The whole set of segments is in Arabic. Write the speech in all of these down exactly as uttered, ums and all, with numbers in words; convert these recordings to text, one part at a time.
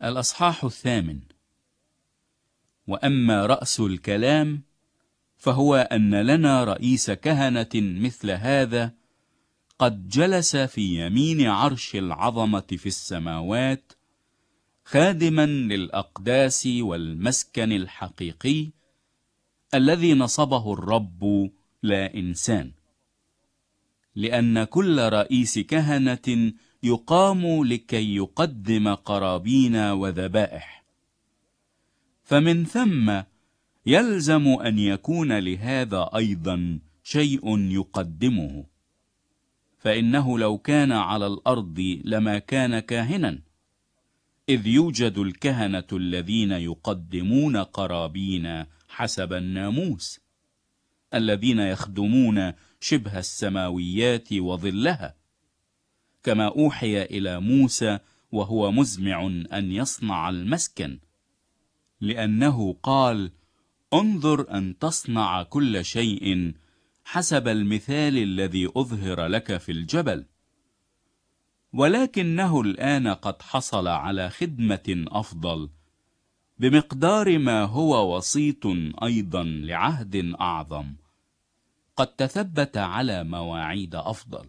الأصحاح الثامن. وأما رأس الكلام فهو أن لنا رئيس كهنة مثل هذا، قد جلس في يمين عرش العظمة في السماوات، خادما للأقداس والمسكن الحقيقي الذي نصبه الرب لا إنسان. لأن كل رئيس كهنة يقام لكي يقدم قرابين وذبائح، فمن ثم يلزم أن يكون لهذا أيضا شيء يقدمه، فإنه لو كان على الأرض لما كان كاهنا، إذ يوجد الكهنة الذين يقدمون قرابين حسب الناموس، الذين يخدمون شبه السماويات وظلها، كما أوحي إلى موسى وهو مزمع أن يصنع المسكن، لأنه قال: انظر أن تصنع كل شيء حسب المثال الذي أظهر لك في الجبل. ولكنه الآن قد حصل على خدمة أفضل، بمقدار ما هو وسيط أيضا لعهد أعظم، قد تثبت على مواعيد أفضل.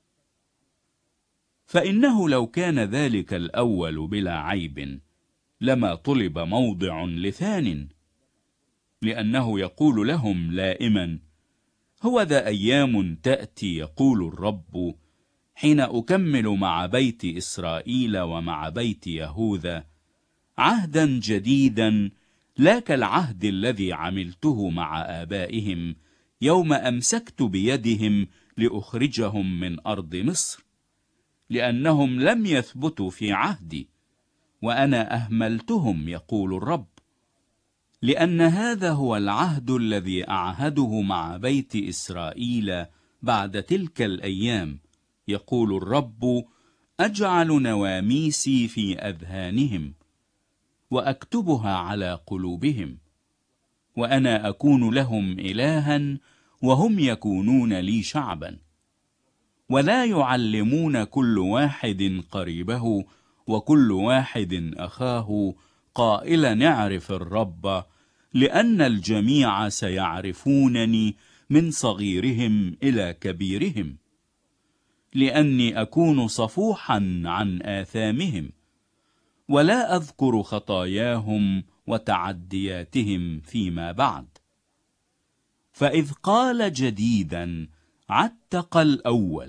فإنه لو كان ذلك الأول بلا عيب لما طلب موضع لثان، لأنه يقول لهم لائما: هو ذا أيام تأتي يقول الرب، حين أكمل مع بيت إسرائيل ومع بيت يهوذا عهدا جديدا، لا كالعهد الذي عملته مع آبائهم يوم أمسكت بيدهم لأخرجهم من أرض مصر، لأنهم لم يثبتوا في عهدي وأنا أهملتهم يقول الرب. لأن هذا هو العهد الذي أعهده مع بيت إسرائيل بعد تلك الأيام، يقول الرب: أجعل نواميسي في أذهانهم وأكتبها على قلوبهم، وأنا أكون لهم إلها وهم يكونون لي شعبا. ولا يعلمون كل واحد قريبه وكل واحد أخاه قائلا: نعرف الرب، لأن الجميع سيعرفونني من صغيرهم إلى كبيرهم، لأني أكون صفوحا عن آثامهم، ولا أذكر خطاياهم وتعدياتهم فيما بعد. فإذ قال جديدا عتق الأول،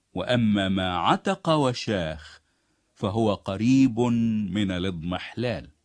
وأما ما عتق وشاخ فهو قريب من الاضمحلال.